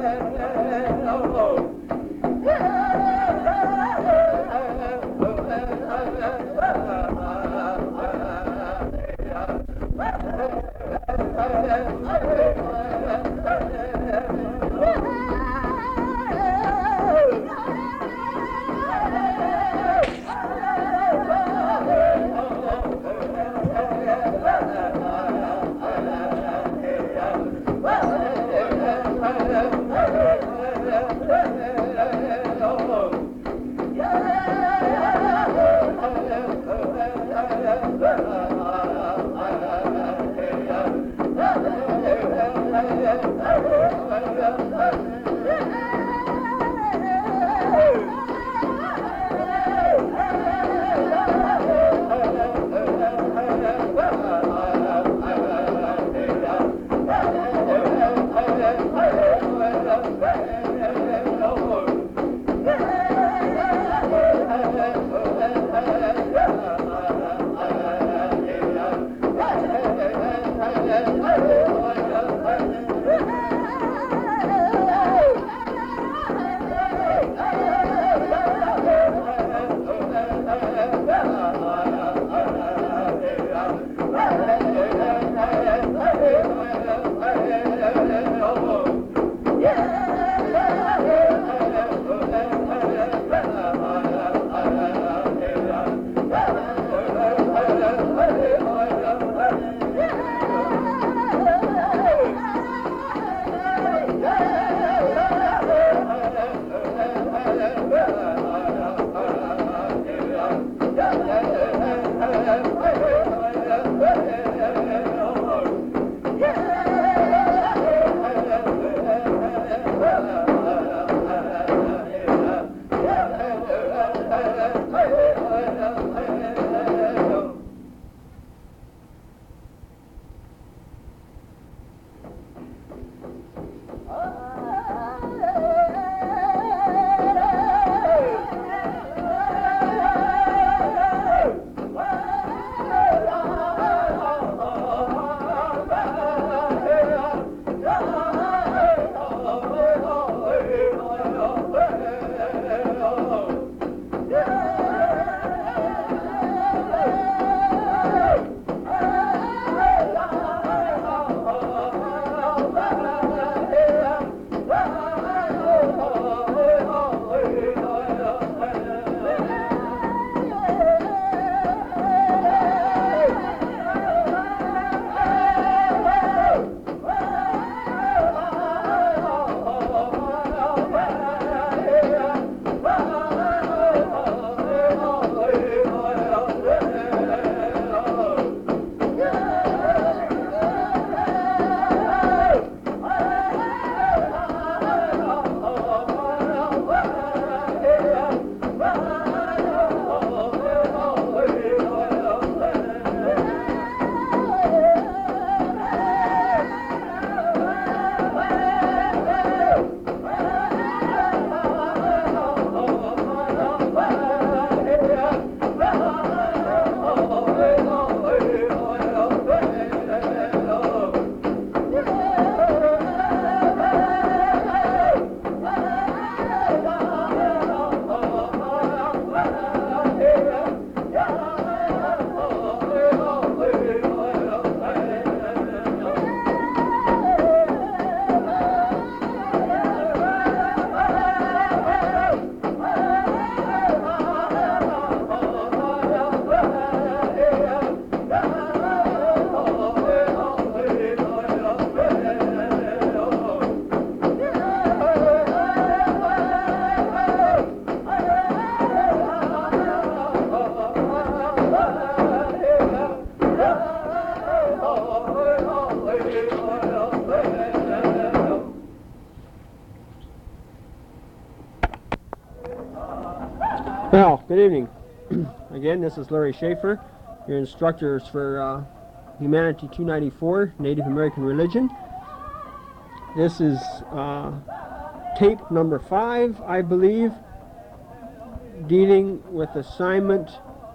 Well, good evening. Again, this is Larry Schaefer, your instructor for Humanity 294, Native American Religion. This is tape number 5, I believe, dealing with assignment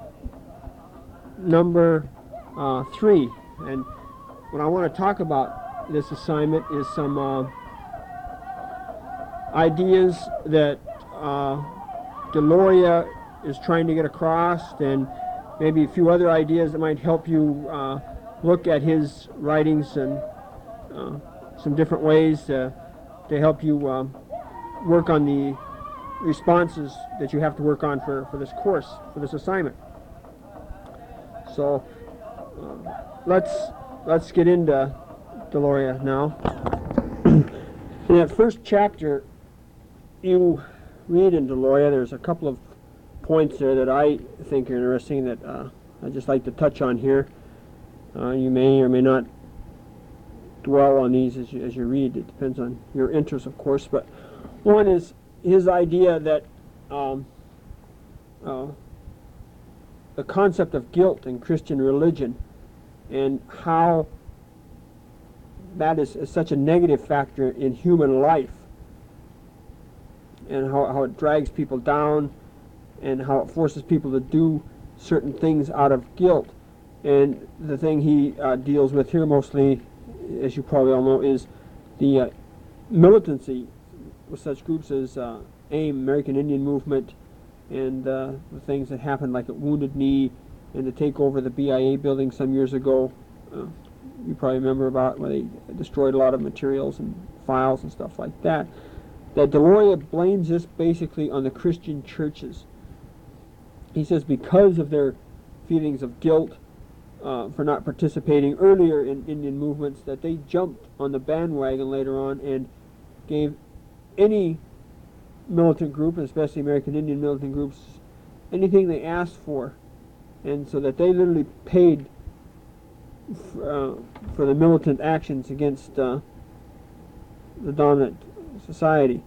number 3. And what I want to talk about this assignment is some ideas that Deloria is trying to get across, and maybe a few other ideas that might help you look at his writings and some different ways to help you work on the responses that you have to work on for this course, for this assignment. So let's get into Deloria now. In that first chapter you read in Deloria, there's a couple of points there that I think are interesting that I'd just like to touch on here. You may or may not dwell on these as you read. It depends on your interest, of course. But one is his idea that the concept of guilt in Christian religion and how that is such a negative factor in human life, and how it drags people down and how it forces people to do certain things out of guilt. And the thing he deals with here mostly, as you probably all know, is the militancy with such groups as AIM, American Indian Movement, and the things that happened like at Wounded Knee and the takeover of the BIA building some years ago. You probably remember about where they destroyed a lot of materials and files and stuff like that. That Deloria blames this basically on the Christian churches. He says because of their feelings of guilt for not participating earlier in Indian movements, that they jumped on the bandwagon later on and gave any militant group, especially American Indian militant groups, anything they asked for. And so that they literally paid for the militant actions against the dominant society.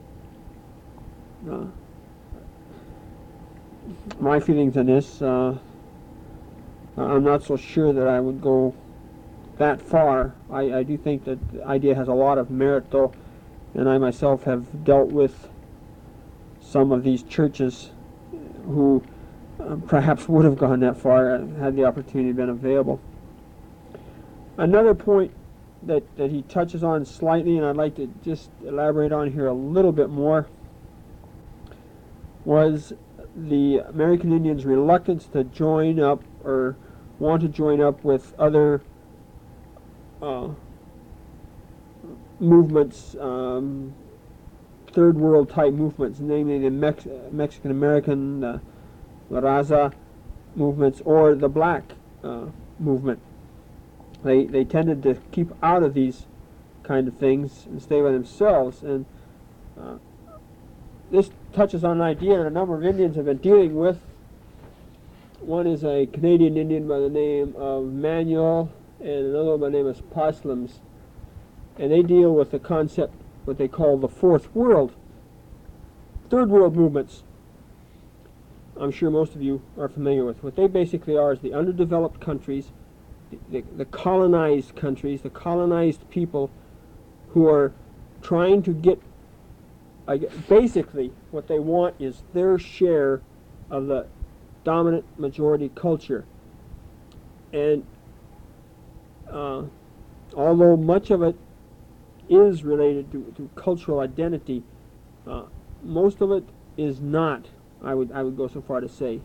My feelings on this, I'm not so sure that I would go that far. I do think that the idea has a lot of merit, though, and I myself have dealt with some of these churches who perhaps would have gone that far had the opportunity been available. Another point that he touches on slightly, and I'd like to just elaborate on here a little bit more, was the American Indians' reluctance to join up or want to join up with other movements, third world type movements, namely the Mexican American, La Raza movements, or the black movement. They tended to keep out of these kind of things and stay by themselves. And this touches on an idea that a number of Indians have been dealing with. One is a Canadian Indian by the name of Manuel, and another one by the name of Paslims. And they deal with the concept, what they call the fourth world, third world movements. I'm sure most of you are familiar with. What they basically are is the underdeveloped countries, the colonized countries, the colonized people who are trying to get, basically what they want is their share of the dominant majority culture. And although much of it is related to cultural identity, most of it is not. I would go so far to say.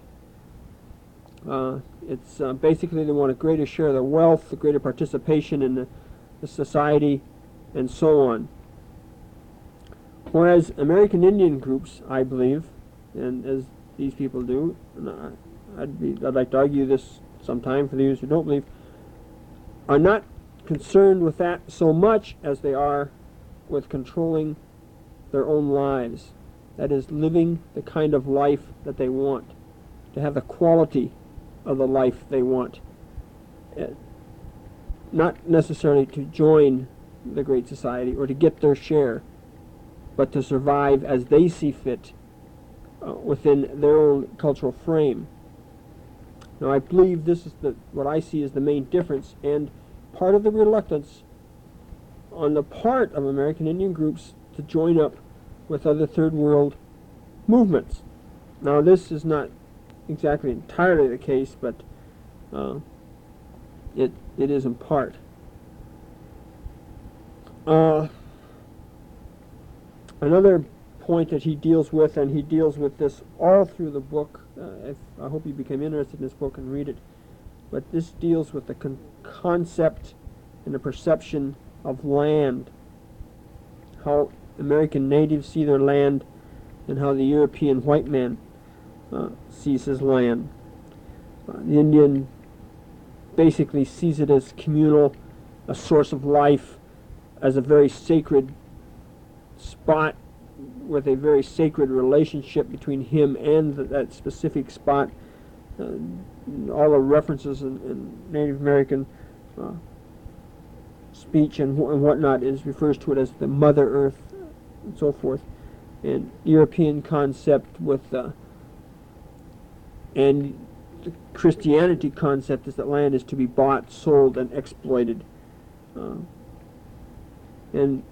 It's basically they want a greater share of the wealth, a greater participation in the society, and so on. Whereas American Indian groups, I believe, and as these people do, and I'd like to argue this sometime for those who don't believe, are not concerned with that so much as they are with controlling their own lives. That is, living the kind of life that they want, to have the quality of the life they want. Not necessarily to join the Great Society or to get their share, but to survive as they see fit within their own cultural frame. Now, I believe this is what I see as the main difference, and part of the reluctance on the part of American Indian groups to join up with other third world movements. Now, this is not exactly entirely the case, but it is in part. Another point that he deals with, and he deals with this all through the book. I hope you become interested in this book and read it. But this deals with the concept and the perception of land, how American natives see their land, and how the European white man sees his land. The Indian basically sees it as communal, a source of life, as a very sacred spot with a very sacred relationship between him and that specific spot. All the references in Native American speech and whatnot refers to it as the Mother Earth and so forth. And European concept with and the Christianity concept is that land is to be bought, sold, and exploited. And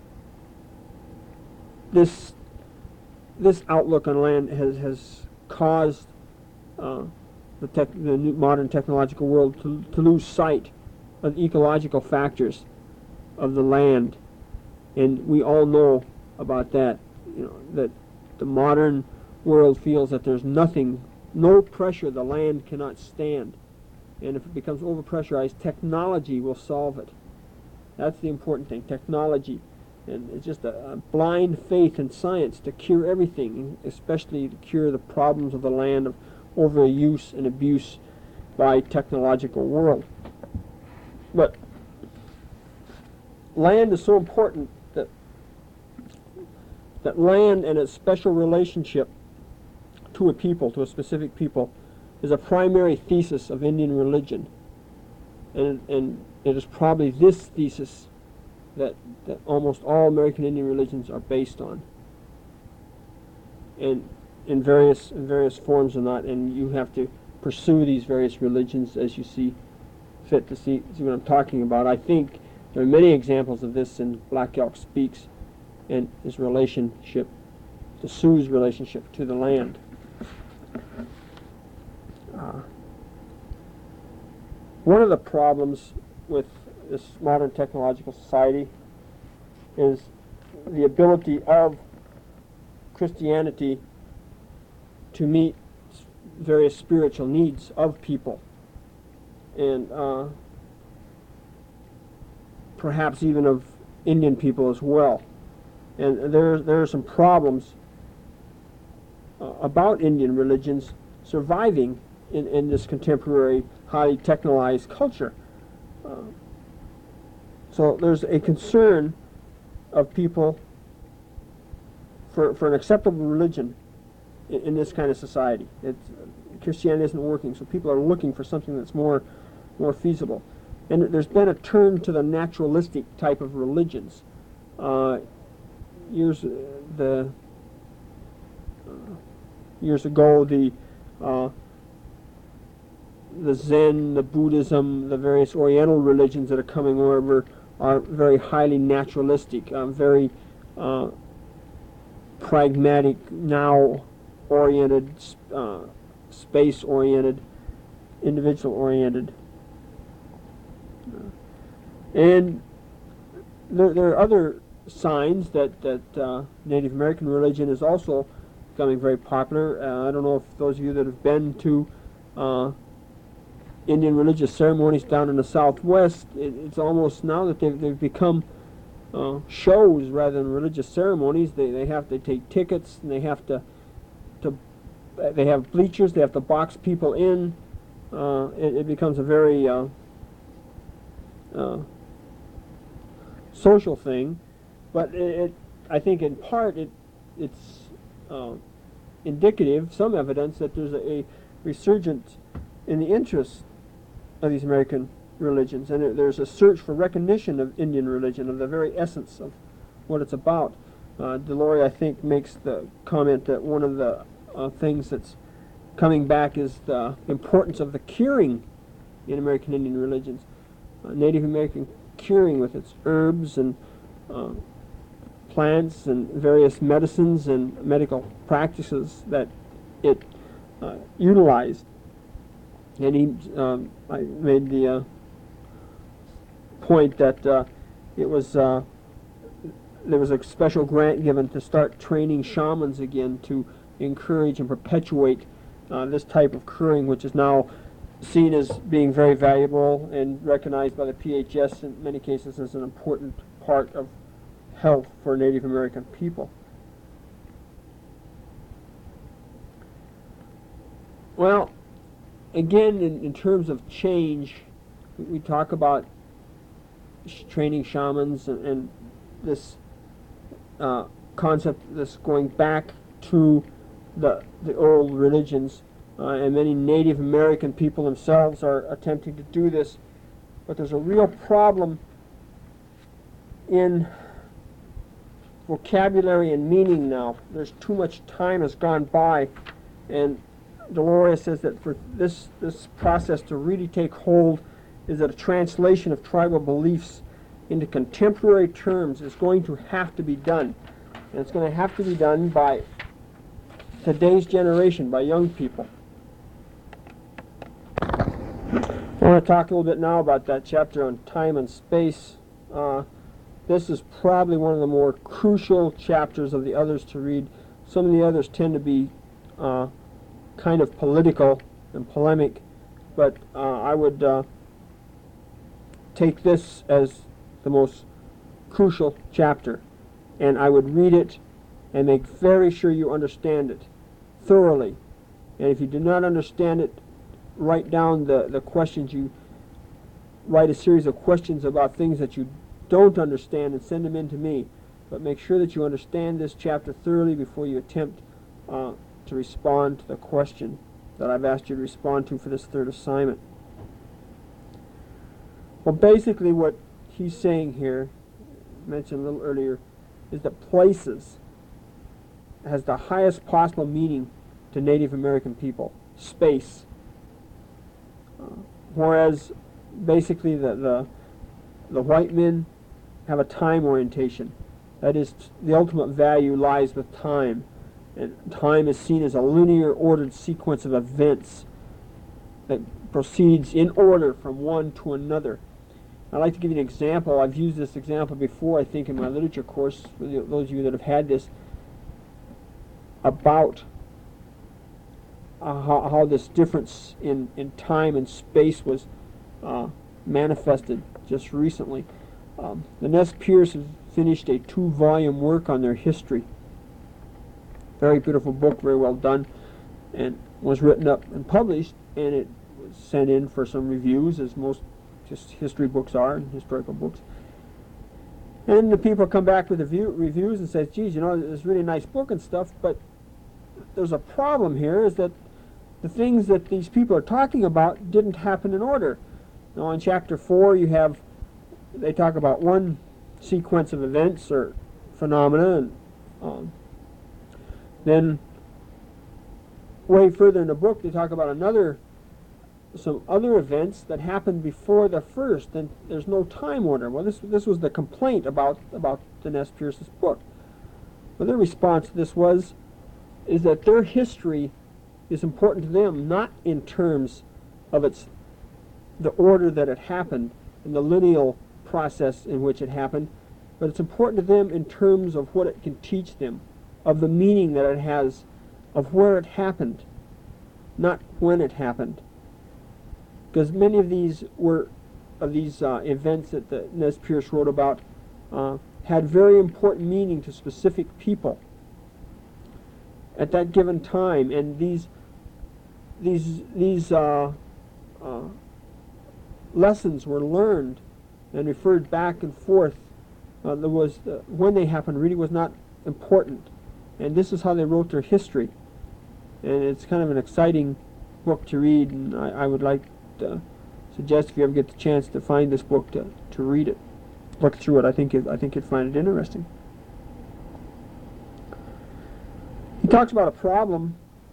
this outlook on land has caused the new modern technological world to lose sight of the ecological factors of the land, and we all know about that. That the modern world feels that there's no pressure the land cannot stand, and if it becomes overpressurized, technology will solve it. That's the important thing, technology. And it's just a blind faith in science to cure everything, especially to cure the problems of the land of overuse and abuse by technological world. But land is so important that land and its special relationship to a people, to a specific people, is a primary thesis of Indian religion. And it is probably this thesis that almost all American Indian religions are based on, and in various forms or not. And you have to pursue these various religions as you see fit to see what I'm talking about. I think there are many examples of this in Black Elk Speaks and his relationship, the Sioux's relationship to the land. One of the problems with this modern technological society is the ability of Christianity to meet various spiritual needs of people, and perhaps even of Indian people as well. And there are some problems about Indian religions surviving in this contemporary, highly technologized culture. So there's a concern of people for an acceptable religion in this kind of society. Christianity isn't working, so people are looking for something that's more feasible. And there's been a turn to the naturalistic type of religions. Years ago, the Zen, the Buddhism, the various Oriental religions that are coming over are very highly naturalistic, very pragmatic, now-oriented, space-oriented, individual-oriented. And there are other signs that Native American religion is also becoming very popular. I don't know if those of you that have been to Indian religious ceremonies down in the Southwest, it's almost now that they've become shows rather than religious ceremonies. They take tickets, and they have bleachers. They have to box people in. It becomes a very social thing, but I think in part it's indicative, some evidence that there's a resurgence in the interest of these American religions, and there's a search for recognition of Indian religion, of the very essence of what it's about. Delory, I think, makes the comment that one of the things that's coming back is the importance of the curing in American Indian religions. Native American curing with its herbs and plants and various medicines and medical practices that it utilized. And I made the point that it was there was a special grant given to start training shamans again to encourage and perpetuate this type of curing, which is now seen as being very valuable and recognized by the PHS in many cases as an important part of health for Native American people. Well, again, in terms of change, we talk about training shamans and this concept, this going back to the old religions, and many Native American people themselves are attempting to do this, but there's a real problem in vocabulary and meaning now. There's too much time has gone by, and Deloria says that for this process to really take hold, is that a translation of tribal beliefs into contemporary terms is going to have to be done. And it's going to have to be done by today's generation, by young people. I want to talk a little bit now about that chapter on time and space. This is probably one of the more crucial chapters of the others to read. Some of the others tend to be kind of political and polemic, but I would take this as the most crucial chapter, and I would read it and make very sure you understand it thoroughly. And if you do not understand it, write down the questions. You write a series of questions about things that you don't understand and send them in to me, but make sure that you understand this chapter thoroughly before you attempt to respond to the question that I've asked you to respond to for this third assignment. Well, basically what he's saying here, mentioned a little earlier, is that places has the highest possible meaning to Native American people. Space. Whereas basically the white men have a time orientation. That is, the ultimate value lies with time. And time is seen as a linear ordered sequence of events that proceeds in order from one to another. I'd like to give you an example. I've used this example before, I think, in my literature course, for those of you that have had this, about how this difference in time and space was manifested just recently. The Nez Perce has finished a 2-volume work on their history. Very beautiful book, very well done, and was written up and published, and it was sent in for some reviews, as most just history books are, and historical books. And the people come back with the reviews and say, geez, you know, it's a really nice book and stuff, but there's a problem here, is that the things that these people are talking about didn't happen in order. Now in chapter 4 they talk about one sequence of events or phenomena, and then way further in the book they talk about some other events that happened before the first, and there's no time order. Well, this was the complaint about the Nez Perce's book. Well, their response to this is that their history is important to them, not in terms of the order that it happened and the lineal process in which it happened, but it's important to them in terms of what it can teach them, of the meaning that it has, of where it happened, not when it happened. Because many of these events that the Nez Perce wrote about had very important meaning to specific people at that given time, and these lessons were learned and referred back and forth. When they happened really was not important, and this is how they wrote their history. And it's kind of an exciting book to read, and I would like to suggest, if you ever get the chance to find this book, to read it, look through it. I think you'd find it interesting. He talks about a problem.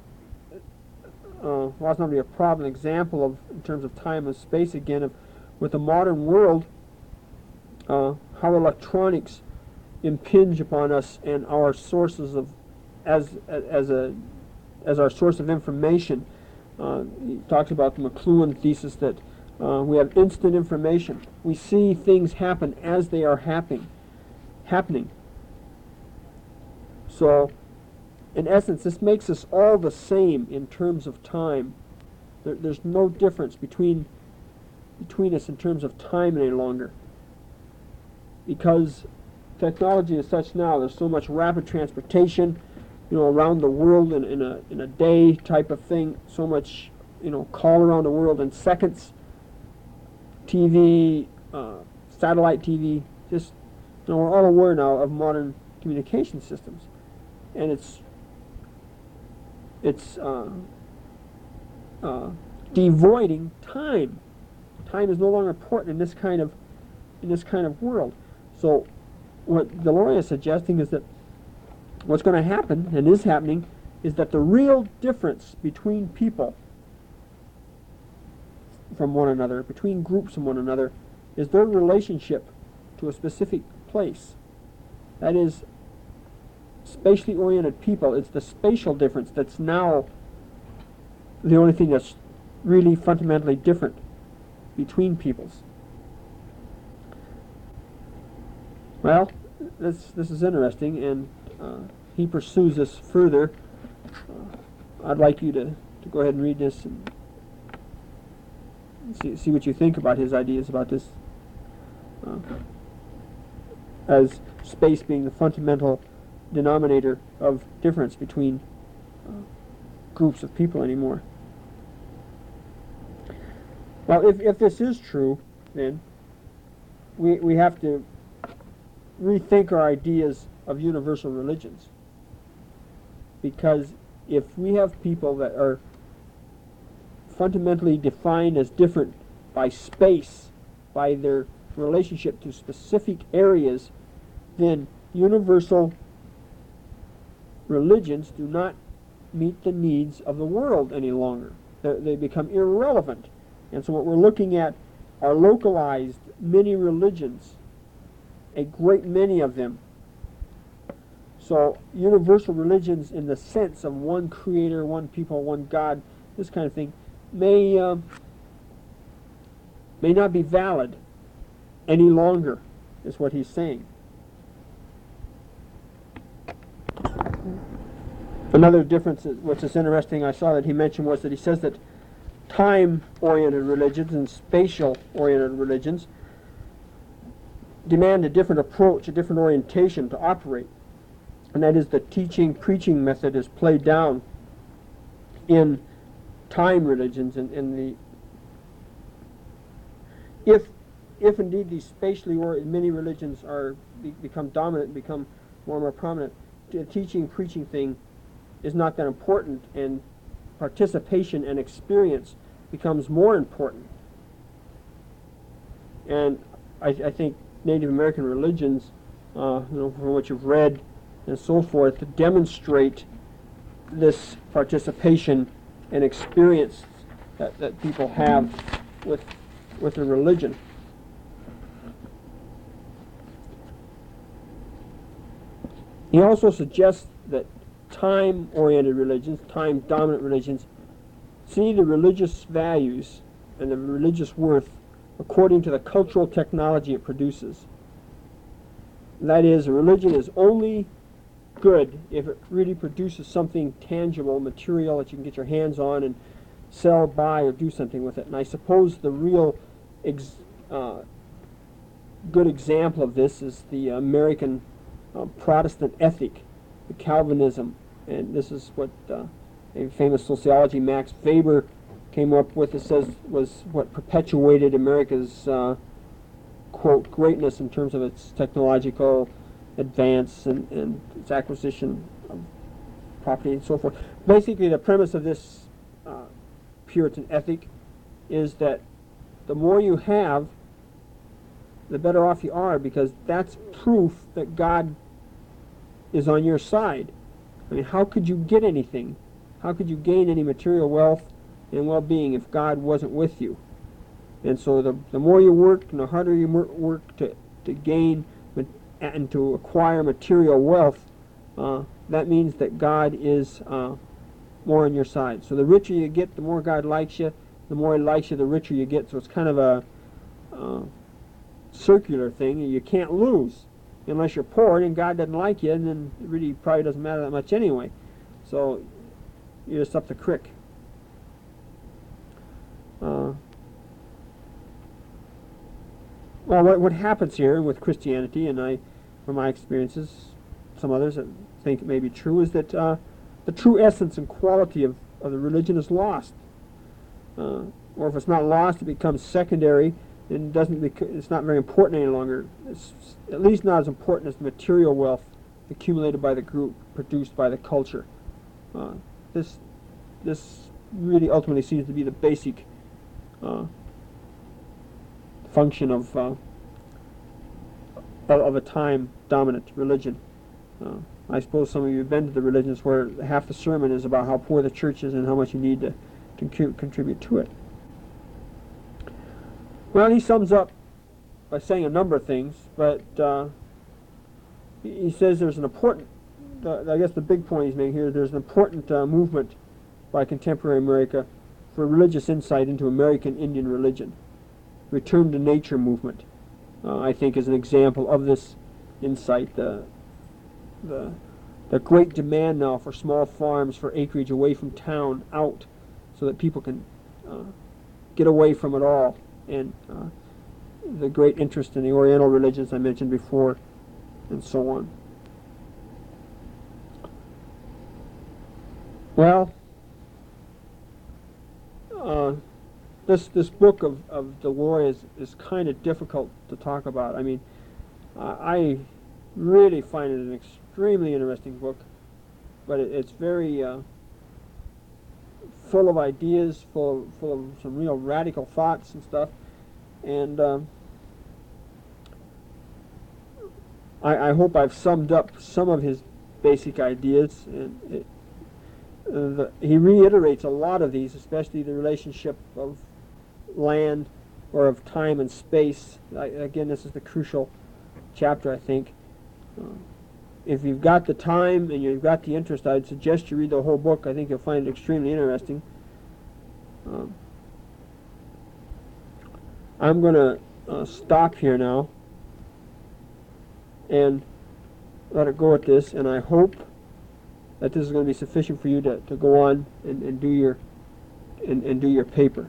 Well, it's not really a problem. Example of, in terms of time and space again, with the modern world, how electronics impinge upon us and our sources of as our source of information. He talks about the McLuhan thesis that we have instant information. We see things happen as they are happening. So, in essence, this makes us all the same in terms of time. There's no difference between us in terms of time any longer. Because technology is such now, there's so much rapid transportation, around the world in a day type of thing, so much, call around the world in seconds, TV, satellite TV, just, we're all aware now of modern communication systems. And it's devoiding time. Time is no longer important in this kind of world. So what Deloria is suggesting is that what's going to happen, and is happening, is that the real difference between people from one another, between groups from one another, is their relationship to a specific place. That is, spatially oriented people, it's the spatial difference that's now the only thing that's really fundamentally different between peoples. Well, this is interesting, and he pursues this further. I'd like you to go ahead and read this and see what you think about his ideas about this, as space being the fundamental denominator of difference between groups of people anymore. Well, if this is true, then we have to rethink our ideas of universal religions. Because if we have people that are fundamentally defined as different by space, by their relationship to specific areas, then universal religions do not meet the needs of the world any longer. They become irrelevant. And so what we're looking at are localized mini religions, a great many of them. So universal religions in the sense of one creator, one people, one God, this kind of thing, may not be valid any longer, is what he's saying. Another difference, which is interesting, I saw that he mentioned, was that he says that time-oriented religions and spatial-oriented religions demand a different approach, a different orientation to operate. And that is, the teaching-preaching method is played down in time religions, and if indeed these spatially oriented many religions become dominant, become more and more prominent, the teaching-preaching thing is not that important, and participation and experience becomes more important. And I think Native American religions, from what you've read and so forth, to demonstrate this participation and experience that people have with their religion. He also suggests that time-oriented religions, time-dominant religions, see the religious values and the religious worth according to the cultural technology it produces. That is, a religion is only good if it really produces something tangible, material that you can get your hands on and sell, buy, or do something with it. And I suppose the real good example of this is the American Protestant ethic, the Calvinism. And this is what a famous sociology, Max Weber, came up with. It says was what perpetuated America's quote greatness in terms of its technological advance and its acquisition of property and so forth. Basically, the premise of this Puritan ethic is that the more you have, the better off you are, because that's proof that God is on your side. I mean, how could you get anything? How could you gain any material wealth and well-being if God wasn't with you? And so the more you work and the harder you work to gain and to acquire material wealth, that means that God is more on your side. So the richer you get, the more God likes you. The more He likes you, the richer you get. So it's kind of a circular thing. You can't lose. unless you're poor and God doesn't like you, and then it really probably doesn't matter that much anyway. So you're just up the creek. Well, what happens here with Christianity, and from my experiences, some others that think it may be true, is that the true essence and quality of the religion is lost. Or if it's not lost, it becomes secondary and it's not very important any longer. It's at least not as important as the material wealth accumulated by the group, produced by the culture. This really ultimately seems to be the basic function of a time-dominant religion. I suppose some of you have been to the religions where half the sermon is about how poor the church is and how much you need to contribute to it. Well, he sums up by saying a number of things, but he says there's an important, I guess the big point he's making here, there's an important movement by contemporary America for religious insight into American Indian religion. Return to nature movement, I think, is an example of this insight. The great demand now for small farms, for acreage away from town, out, so that people can get away from it all, and the great interest in the Oriental religions I mentioned before, and so on. Well, this book of Delors is kind of difficult to talk about. I mean, I really find it an extremely interesting book, but it's very full of ideas, full of some real radical thoughts and stuff, and I hope I've summed up some of his basic ideas, and he reiterates a lot of these, especially the relationship of land or of time and space. Again, this is the crucial chapter, I think. If you've got the time and you've got the interest, I'd suggest you read the whole book. I think you'll find it extremely interesting. I'm going to stop here now and let it go at this, and I hope that this is going to be sufficient for you to go on and do your paper.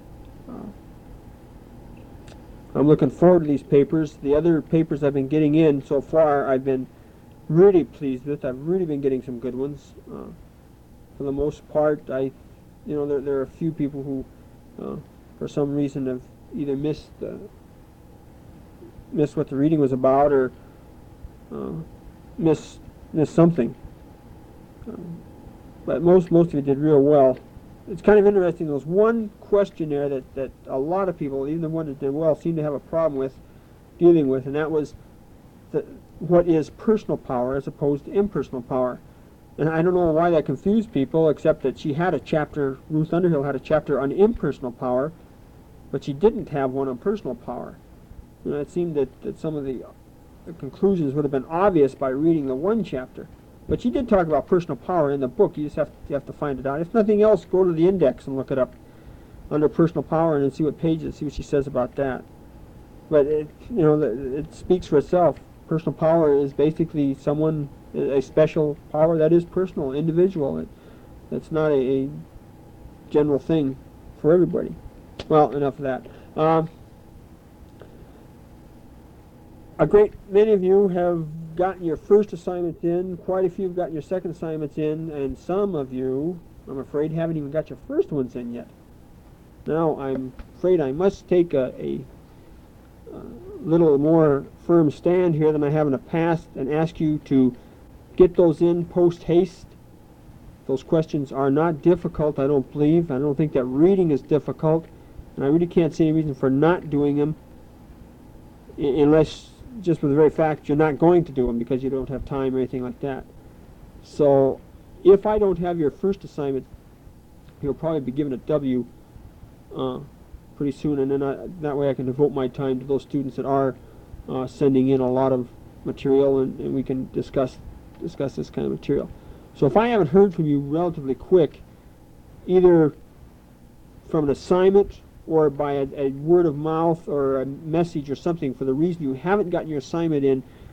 I'm looking forward to these papers. The other papers I've been getting in so far, I've been really pleased with. I've really been getting some good ones. For the most part, there are a few people who, for some reason, have either missed what the reading was about, or missed something. But most of you did real well. It's kind of interesting. There was one question there that a lot of people, even the ones that did well, seem to have a problem dealing with, and that was what is personal power as opposed to impersonal power. And I don't know why that confused people, except that Ruth Underhill had a chapter on impersonal power, but she didn't have one on personal power. It seemed that some of the conclusions would have been obvious by reading the one chapter. But she did talk about personal power in the book. You just have to find it out. If nothing else, go to the index and look it up under personal power and then see what she says about that. But it speaks for itself. Personal power is basically a special power that is personal, individual. It's not a general thing for everybody. Well, enough of that. A great many of you have gotten your first assignments in, quite a few have gotten your second assignments in, and some of you, I'm afraid, haven't even got your first ones in yet. Now, I'm afraid I must take a little more firm stand here than I have in the past and ask you to get those in post haste. Those questions are not difficult, I don't believe. I don't think that reading is difficult, and I really can't see any reason for not doing them unless just with the very fact you're not going to do them because you don't have time or anything like that. So if I don't have your first assignment, you'll probably be given a W pretty soon, and then that way I can devote my time to those students that are sending in a lot of material, and we can discuss this kind of material. So if I haven't heard from you relatively quick, either from an assignment or by a word of mouth or a message or something, for the reason you haven't gotten your assignment in,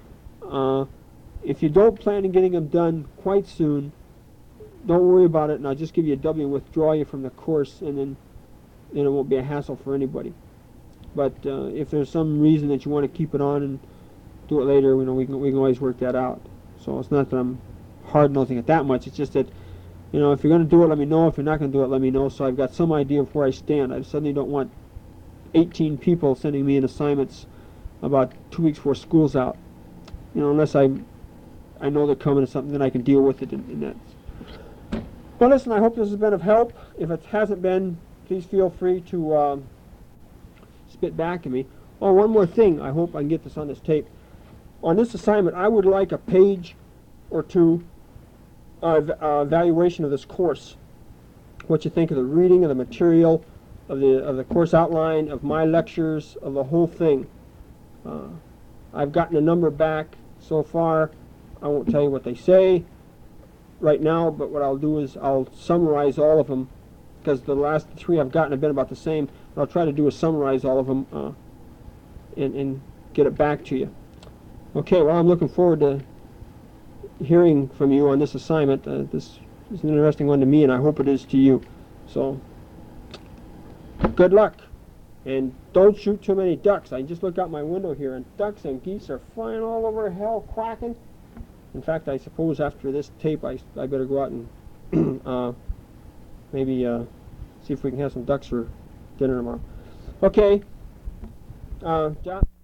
If you don't plan on getting them done quite soon, don't worry about it, and I'll just give you a W and withdraw you from the course, and then it won't be a hassle for anybody. But if there's some reason that you want to keep it on and do it later, we can always work that out. So it's not that I'm hard-nosing it that much. It's just that, if you're going to do it, let me know. If you're not going to do it, let me know, so I've got some idea of where I stand. I suddenly don't want 18 people sending me in assignments about 2 weeks before school's out. Unless I know they're coming to something, then I can deal with it in that. Well, listen, I hope this has been of help. If it hasn't been, please feel free to spit back at me. Oh, one more thing. I hope I can get this on this tape. On this assignment, I would like a page or two of evaluation of this course. What you think of the reading, of the material, of the course outline, of my lectures, of the whole thing. I've gotten a number back so far. I won't tell you what they say right now, but what I'll do is I'll summarize all of them, because the last 3 I've gotten have been about the same. What I'll try to do is summarize all of them and get it back to you. Okay, well, I'm looking forward to hearing from you on this assignment. This is an interesting one to me, and I hope it is to you. So, good luck. And don't shoot too many ducks. I just look out my window here, and ducks and geese are flying all over hell, quacking. In fact, I suppose after this tape, I better go out and maybe see if we can have some ducks for dinner tomorrow. Okay. John?